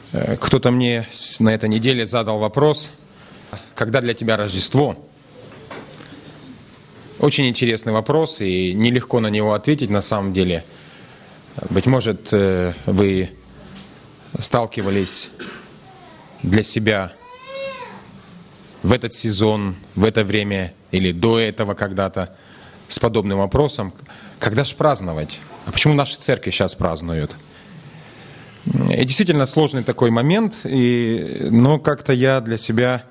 Кто-то мне на этой неделе задал вопрос, когда для тебя Рождество? Очень интересный вопрос, и нелегко на него ответить на самом деле. Быть может, вы сталкивались для себя в этот сезон, в это время или до этого когда-то с подобным вопросом. Когда же праздновать? А почему наши церкви сейчас празднуют? И действительно сложный такой момент, но как-то я для себя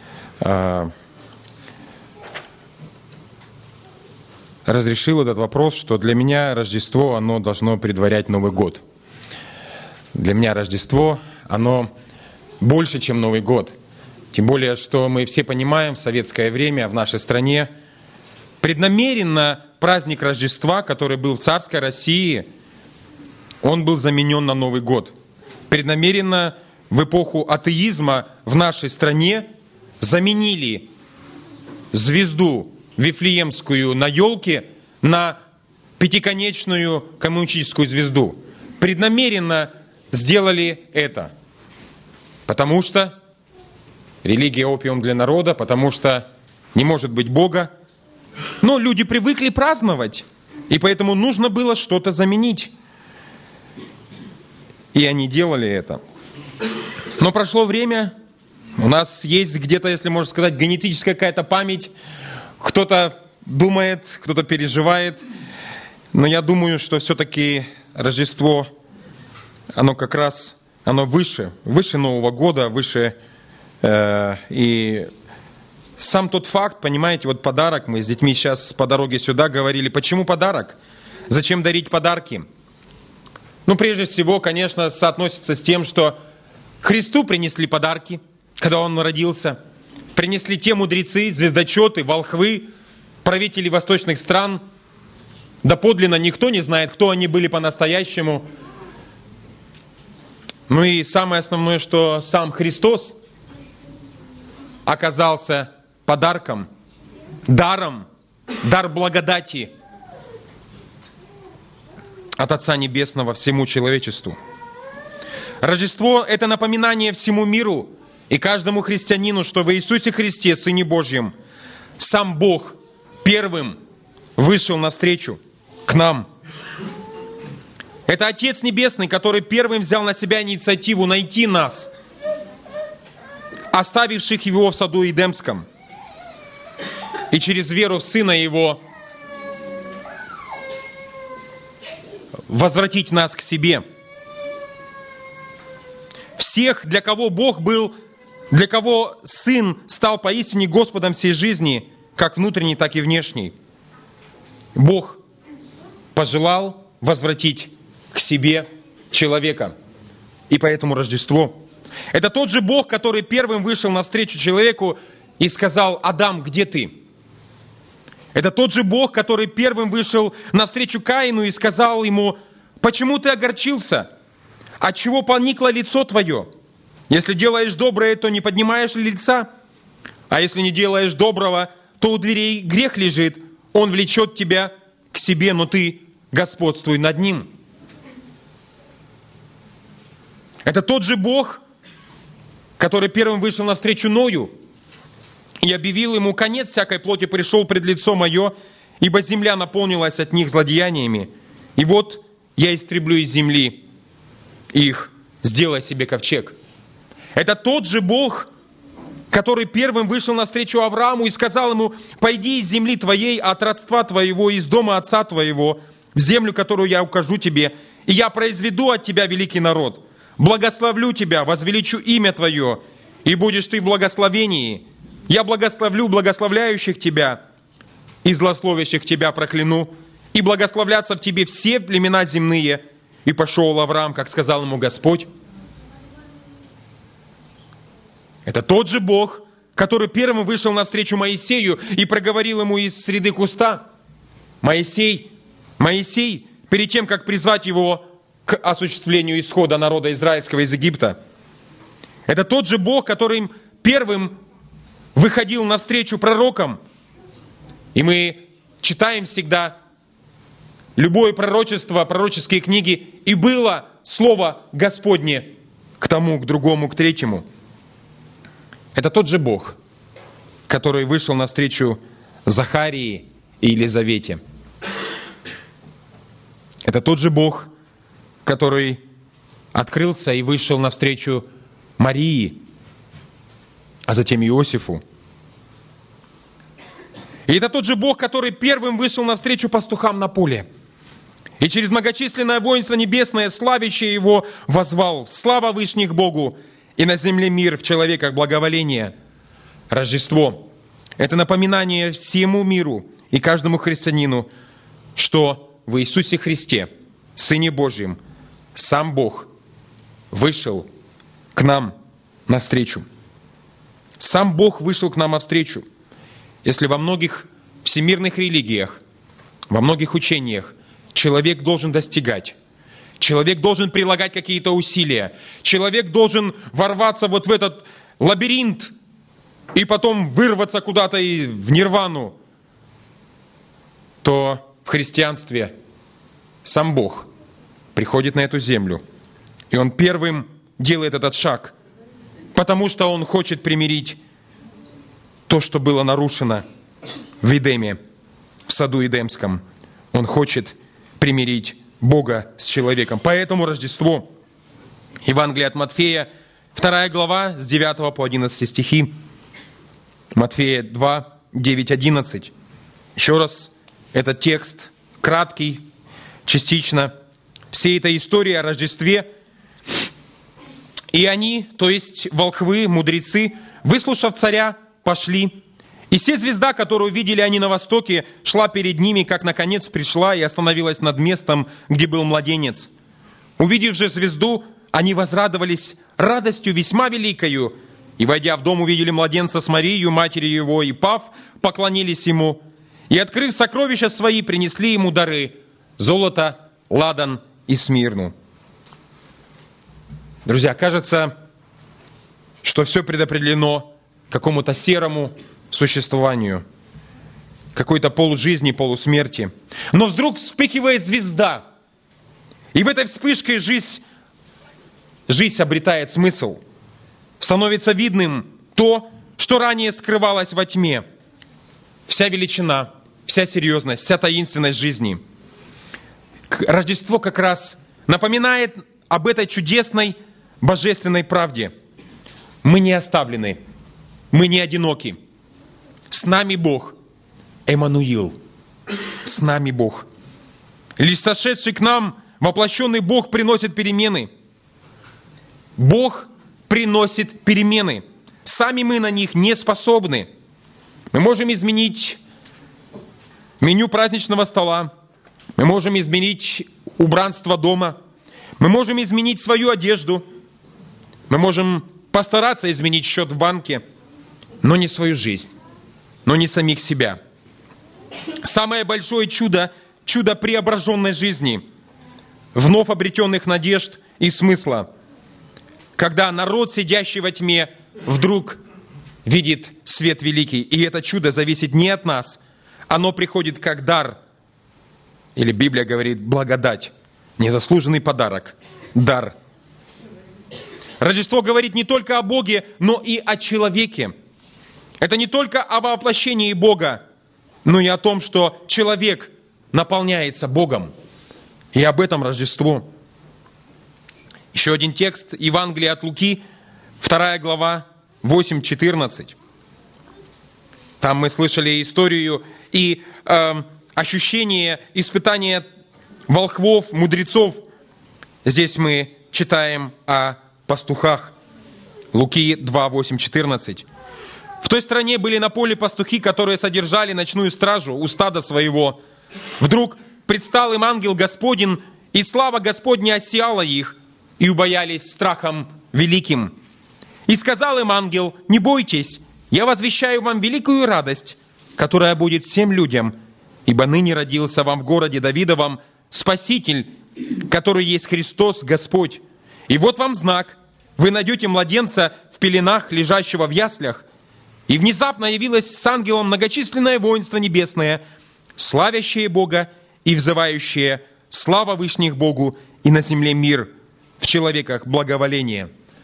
разрешил этот вопрос, что для меня Рождество, оно должно предварять Новый год. Для меня Рождество, оно больше, чем Новый год. Тем более, что мы все понимаем, в советское время в нашей стране преднамеренно праздник Рождества, который был в царской России, он был заменен на Новый год. Преднамеренно в эпоху атеизма в нашей стране заменили звезду Вифлеемскую на елке на пятиконечную коммунистическую звезду. Преднамеренно сделали это, потому что религия опиум для народа, потому что не может быть Бога. Но люди привыкли праздновать, и поэтому нужно было что-то заменить. И они делали это. Но прошло время, у нас есть где-то, если можно сказать, генетическая какая-то память. Кто-то думает, кто-то переживает. Но я думаю, что все-таки Рождество, оно как раз, оно выше Нового года, выше. И сам тот факт, понимаете, вот подарок, мы с детьми сейчас по дороге сюда говорили, почему подарок? Зачем дарить подарки? Ну, прежде всего, конечно, соотносится с тем, что Христу принесли подарки, когда Он родился. Принесли те мудрецы, звездочеты, волхвы, правители восточных стран. Доподлинно никто не знает, кто они были по-настоящему. Ну и самое основное, что сам Христос оказался подарком, даром, дар благодати от Отца Небесного всему человечеству. Рождество – это напоминание всему миру и каждому христианину, что в Иисусе Христе, Сыне Божьем, сам Бог первым вышел навстречу к нам. Это Отец Небесный, который первым взял на себя инициативу найти нас, оставивших Его в саду Эдемском, и через веру в Сына Его возвратить нас к себе. Всех, для кого Бог был, для кого Сын стал поистине Господом всей жизни, как внутренней, так и внешней, Бог пожелал возвратить к себе человека. И поэтому Рождество – это тот же Бог, который первым вышел навстречу человеку и сказал: «Адам, где ты?» Это тот же Бог, который первым вышел навстречу Каину и сказал ему: «Почему ты огорчился? Отчего поникло лицо твое? Если делаешь доброе, то не поднимаешь ли лица? А если не делаешь доброго, то у дверей грех лежит. Он влечет тебя к себе, но ты господствуй над ним». Это тот же Бог, который первым вышел навстречу Ною и объявил ему: «Конец всякой плоти пришел пред лицо мое, ибо земля наполнилась от них злодеяниями. И вот я истреблю из земли их, сделай себе ковчег». Это тот же Бог, который первым вышел навстречу Аврааму и сказал ему: «Пойди из земли твоей, от родства твоего, из дома отца твоего, в землю, которую я укажу тебе, и я произведу от тебя великий народ. Благословлю тебя, возвеличу имя твое, и будешь ты в благословении. Я благословлю благословляющих тебя, и злословящих тебя прокляну, и благословлятся в тебе все племена земные». И пошел Авраам, как сказал ему Господь. Это тот же Бог, который первым вышел навстречу Моисею и проговорил ему из среды куста: «Моисей, Моисей», перед тем, как призвать его к осуществлению исхода народа израильского из Египта. Это тот же Бог, который первым выходил навстречу пророкам. И мы читаем всегда любое пророчество, пророческие книги, и было Слово Господне к тому, к другому, к третьему. Это тот же Бог, который вышел навстречу Захарии и Елизавете. Это тот же Бог, который открылся и вышел навстречу Марии, а затем Иосифу. И это тот же Бог, который первым вышел навстречу пастухам на поле. И через многочисленное воинство небесное, славящее Его, возвал: «Слава вышних Богу, и на земле мир, в человеках благоволение». Рождество – это напоминание всему миру и каждому христианину, что в Иисусе Христе, Сыне Божьем, сам Бог вышел к нам навстречу. Сам Бог вышел к нам навстречу. Если во многих всемирных религиях, во многих учениях человек должен достигать, человек должен прилагать какие-то усилия, человек должен ворваться вот в этот лабиринт и потом вырваться куда-то в нирвану, то в христианстве сам Бог приходит на эту землю, и Он первым делает этот шаг, потому что Он хочет примирить то, что было нарушено в Эдеме, в саду Эдемском. Он хочет примирить Бога с человеком. Поэтому Рождество. Евангелие от Матфея, 2 глава, с 9 по 11 стихи. Матфея 2, 9, 11. Еще раз, этот текст краткий, частично. Всей этой истории о Рождестве. И они, то есть волхвы, мудрецы, выслушав царя, пошли. И се звезда, которую видели они на востоке, шла перед ними, как наконец пришла и остановилась над местом, где был младенец. Увидев же звезду, они возрадовались радостью весьма великою. И, войдя в дом, увидели младенца с Марией, матерью его, и пав, поклонились ему. И, открыв сокровища свои, принесли ему дары: золото, ладан и смирну. Друзья, кажется, что все предопределено какому-то серому существованию, какой-то полужизни, полусмерти. Но вдруг вспыхивает звезда, и в этой вспышке жизнь обретает смысл. Становится видным то, что ранее скрывалось во тьме. Вся величина, вся серьезность, вся таинственность жизни. Рождество как раз напоминает об этой чудесной божественной правде. Мы не оставлены, мы не одиноки. С нами Бог, Эммануил, с нами Бог. Лишь сошедший к нам воплощенный Бог приносит перемены. Бог приносит перемены. Сами мы на них не способны. Мы можем изменить меню праздничного стола, мы можем изменить убранство дома, мы можем изменить свою одежду, мы можем постараться изменить счет в банке, но не свою жизнь, но не самих себя. Самое большое чудо – чудо преображенной жизни, вновь обретенных надежд и смысла, когда народ, сидящий во тьме, вдруг видит свет великий. И это чудо зависит не от нас, оно приходит как дар, или Библия говорит благодать, незаслуженный подарок, дар. Рождество говорит не только о Боге, но и о человеке. Это не только о воплощении Бога, но и о том, что человек наполняется Богом. И об этом Рождество. Еще один текст, Евангелие от Луки, 2 глава, 8-14. Там мы слышали историю и ощущение испытания волхвов, мудрецов. Здесь мы читаем о пастухах. Луки 2, 8-14. В той стране были на поле пастухи, которые содержали ночную стражу у стада своего. Вдруг предстал им ангел Господень, и слава Господня осияла их, и убоялись страхом великим. И сказал им ангел: не бойтесь, я возвещаю вам великую радость, которая будет всем людям, ибо ныне родился вам в городе Давидовом Спаситель, который есть Христос Господь. И вот вам знак: вы найдете младенца в пеленах, лежащего в яслях. И внезапно явилось с ангелом многочисленное воинство небесное, славящее Бога и взывающее: слава вышних Богу, и на земле мир, в человеках благоволение.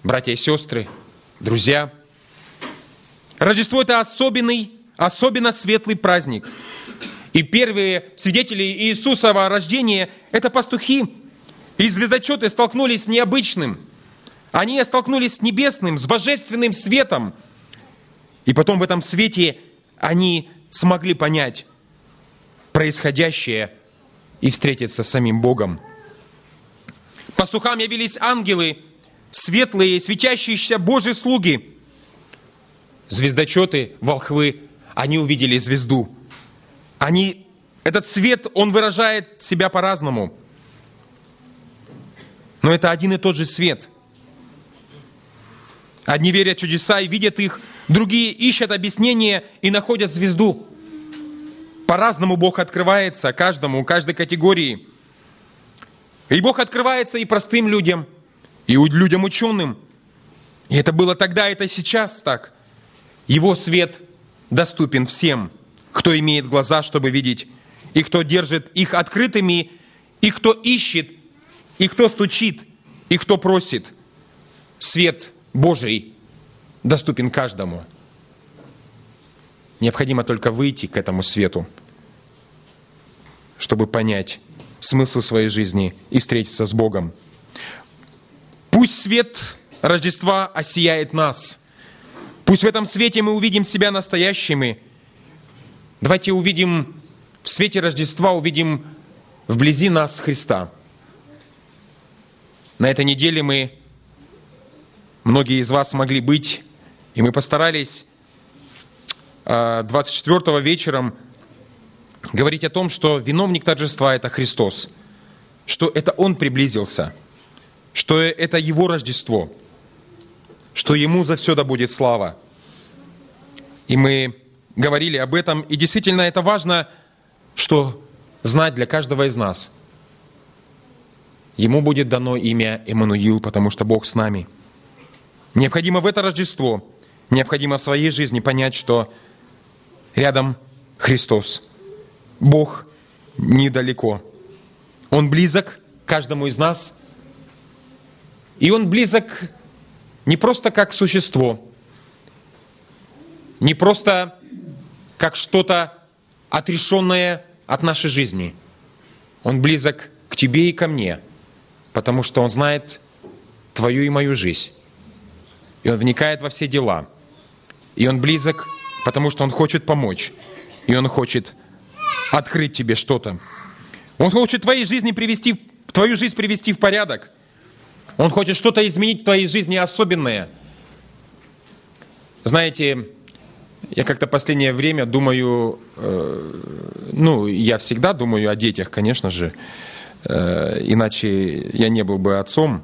братья и сестры, друзья. Рождество – это особенно светлый праздник. И первые свидетели Иисусова рождения – это пастухи. И звездочеты столкнулись с необычным. Они столкнулись с небесным, с божественным светом. И потом в этом свете они смогли понять происходящее и встретиться с самим Богом. Пастухам явились ангелы, светлые, светящиеся Божьи слуги. Звездочеты, волхвы, они увидели звезду. Этот свет, он выражает себя по-разному. Но это один и тот же свет. Одни верят в чудеса и видят их, другие ищут объяснение и находят звезду. По-разному Бог открывается каждому, каждой категории. И Бог открывается и простым людям, и людям ученым. И это было тогда, это сейчас так. Его свет доступен всем, кто имеет глаза, чтобы видеть, и кто держит их открытыми, и кто ищет, и кто стучит, и кто просит. Свет Божий доступен каждому. Необходимо только выйти к этому свету, чтобы понять смысл своей жизни и встретиться с Богом. Пусть свет Рождества осияет нас. Пусть в этом свете мы увидим себя настоящими. Давайте увидим в свете Рождества, увидим вблизи нас Христа. На этой неделе многие из вас могли быть, и мы постарались 24-го вечером говорить о том, что виновник торжества – это Христос, что это Он приблизился, что это Его Рождество, что Ему за все да будет слава. И мы говорили об этом, и действительно это важно, что знать для каждого из нас. Ему будет дано имя Эммануил, потому что Бог с нами. Необходимо в это Рождество, необходимо в своей жизни понять, что рядом Христос. Бог недалеко. Он близок к каждому из нас. И Он близок не просто как существо, не просто как что-то отрешенное от нашей жизни. Он близок к тебе и ко мне, потому что Он знает твою и мою жизнь. И Он вникает во все дела. И Он близок, потому что Он хочет помочь. И Он хочет открыть тебе что-то. Он хочет твою жизнь привести в порядок. Он хочет что-то изменить в твоей жизни особенное. Знаете, я как-то последнее время думаю, я всегда думаю о детях, конечно же, иначе я не был бы отцом.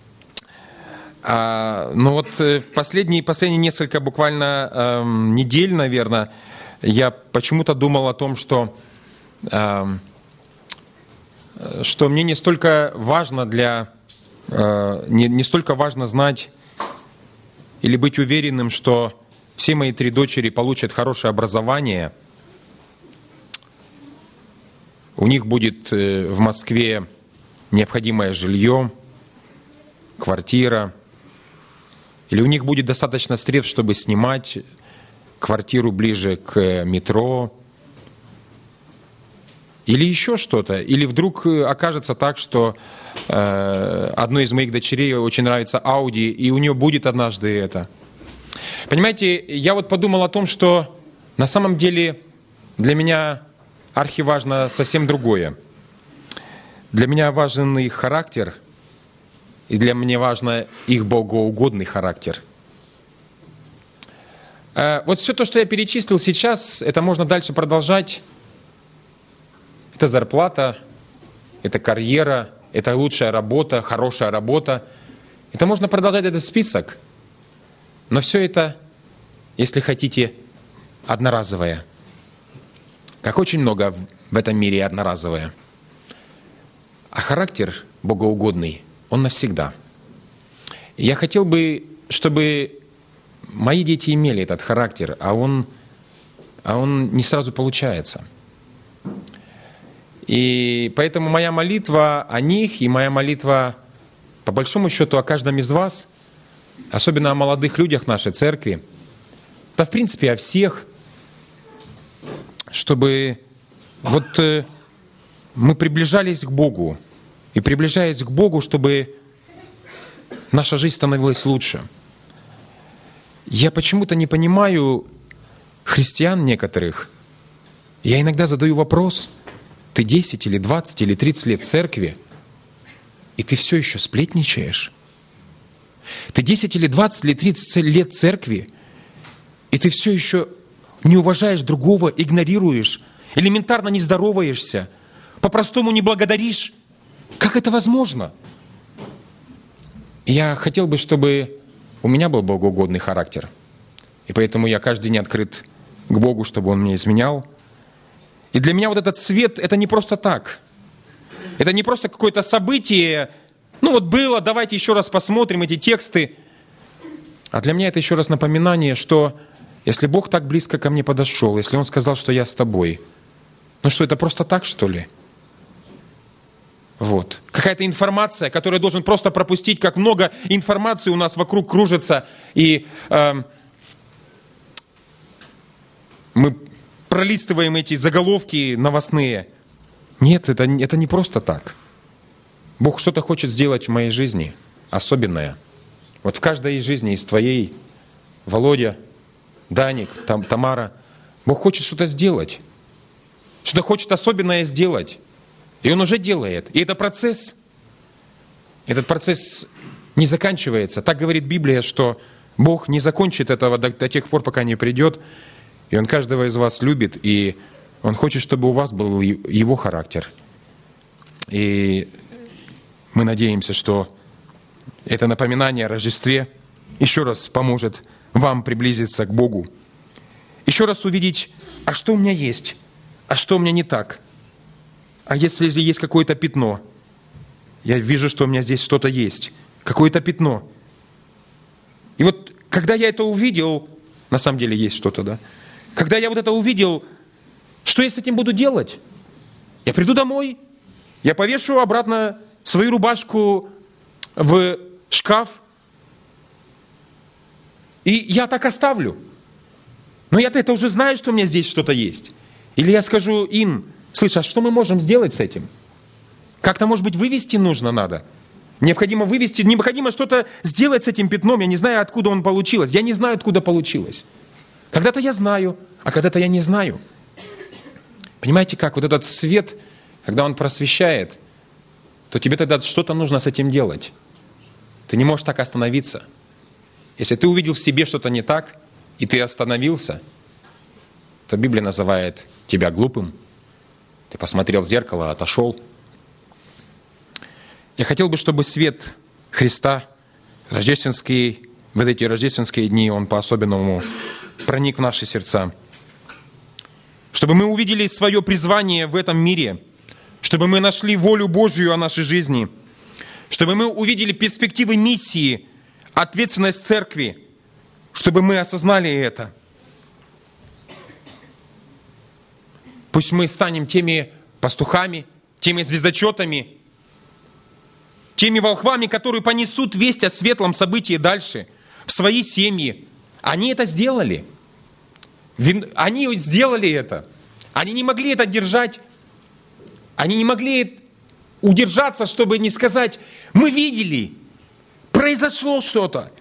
Но вот последние несколько буквально недель, наверное, я почему-то думал о том, что мне не столько важно не столько важно знать или быть уверенным, что все мои 3 дочери получат хорошее образование, у них будет в Москве необходимое жилье, квартира, или у них будет достаточно средств, чтобы снимать квартиру ближе к метро, или еще что-то. Или вдруг окажется так, что одной из моих дочерей очень нравится Audi, и у нее будет однажды это. Понимаете, я вот подумал о том, что на самом деле для меня архиважно совсем другое. Для меня важен их характер, и для меня важен их богоугодный характер. Вот все то, что я перечислил сейчас, это можно дальше продолжать. Это зарплата, это карьера, это лучшая работа, хорошая работа. Это можно продолжать этот список. Но все это, если хотите, одноразовое. Как очень много в этом мире одноразовое. А характер богоугодный, он навсегда. И я хотел бы, чтобы мои дети имели этот характер, а он не сразу получается. И поэтому моя молитва о них и моя молитва, по большому счету, о каждом из вас, особенно о молодых людях нашей церкви, да в принципе о всех, чтобы мы приближались к Богу, и приближаясь к Богу, чтобы наша жизнь становилась лучше. Я почему-то не понимаю христиан некоторых. Я иногда задаю вопрос: ты 10 или 20 или 30 лет в церкви, и ты все еще сплетничаешь? Ты 10 или 20 или 30 лет в церкви, и ты все еще не уважаешь другого, игнорируешь, элементарно не здороваешься, по-простому не благодаришь? Как это возможно? Я хотел бы, чтобы у меня был богоугодный характер. И поэтому я каждый день открыт к Богу, чтобы Он меня изменял. И для меня вот этот свет, это не просто так. Это не просто какое-то событие. Было, давайте еще раз посмотрим эти тексты. А для меня это еще раз напоминание, что если Бог так близко ко мне подошел, если Он сказал, что я с тобой, что это просто так, что ли? Какая-то информация, которую я должен просто пропустить, как много информации у нас вокруг кружится, и мы пролистываем эти заголовки новостные. Нет, это не просто так. Бог что-то хочет сделать в моей жизни, особенное. В каждой из жизни, из твоей, Володя, Даник, Тамара, Бог хочет что-то сделать. Что-то хочет особенное сделать. И Он уже делает. И это процесс. Этот процесс не заканчивается. Так говорит Библия, что Бог не закончит этого до тех пор, пока не придет. И Он каждого из вас любит. И Он хочет, чтобы у вас был Его характер. И мы надеемся, что это напоминание о Рождестве еще раз поможет вам приблизиться к Богу. Еще раз увидеть, а что у меня есть, а что у меня не так. А если есть какое-то пятно? Я вижу, что у меня здесь что-то есть. Какое-то пятно. И когда я это увидел, на самом деле есть что-то, да? Когда я это увидел, что я с этим буду делать? Я приду домой, я повешу обратно свою рубашку в шкаф, и я так оставлю. Но я-то это уже знаю, что у меня здесь что-то есть. Или я скажу им: слышь, а что мы можем сделать с этим? Как-то, может быть, вывести надо. Необходимо вывести, необходимо что-то сделать с этим пятном. Я не знаю, откуда он получилось. Я не знаю, откуда получилось. Когда-то я знаю, а когда-то я не знаю. Понимаете, как этот свет, когда он просвещает, то тебе тогда что-то нужно с этим делать. Ты не можешь так остановиться. Если ты увидел в себе что-то не так, и ты остановился, то Библия называет тебя глупым. Ты посмотрел в зеркало, отошел. Я хотел бы, чтобы свет Христа в эти рождественские дни, он по-особенному проник в наши сердца. Чтобы мы увидели свое призвание в этом мире, чтобы мы нашли волю Божью о нашей жизни, чтобы мы увидели перспективы миссии, ответственность церкви, чтобы мы осознали это. Пусть мы станем теми пастухами, теми звездочетами, теми волхвами, которые понесут весть о светлом событии дальше, в свои семьи. Они это сделали. Они сделали это. Они не могли это держать. Они не могли удержаться, чтобы не сказать: мы видели, произошло что-то.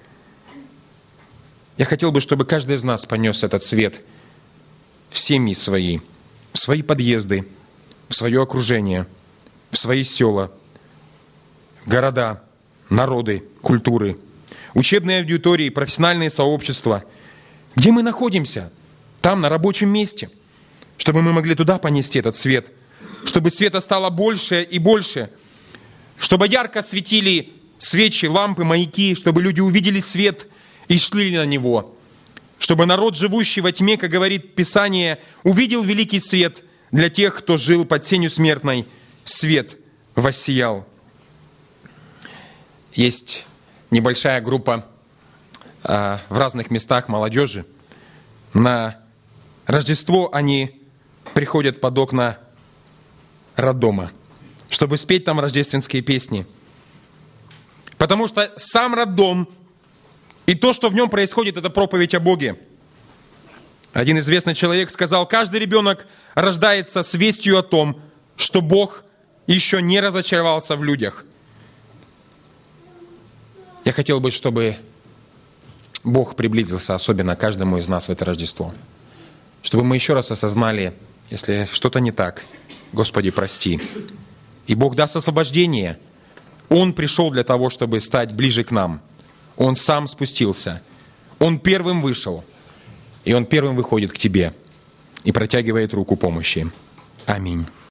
Я хотел бы, чтобы каждый из нас понес этот свет в семьи свои, в свои подъезды, в свое окружение, в свои села, города, народы, культуры, учебные аудитории, профессиональные сообщества. Где мы находимся? Там, на рабочем месте. Чтобы мы могли туда понести этот свет. Чтобы света стало больше и больше. Чтобы ярко светили свечи, лампы, маяки. Чтобы люди увидели свет и шли на него. Чтобы народ, живущий во тьме, как говорит Писание, увидел великий свет. Для тех, кто жил под сенью смертной, свет воссиял. Есть небольшая группа в разных местах молодежи. На Рождество они приходят под окна роддома, чтобы спеть там рождественские песни. Потому что сам роддом И то, что в нем происходит, это проповедь о Боге. Один известный человек сказал: каждый ребенок рождается с вестью о том, что Бог еще не разочаровался в людях. Я хотел бы, чтобы Бог приблизился особенно каждому из нас в это Рождество. Чтобы мы еще раз осознали, если что-то не так, Господи, прости. И Бог даст освобождение. Он пришел для того, чтобы стать ближе к нам. Он сам спустился. Он первым вышел. И Он первым выходит к тебе и протягивает руку помощи. Аминь.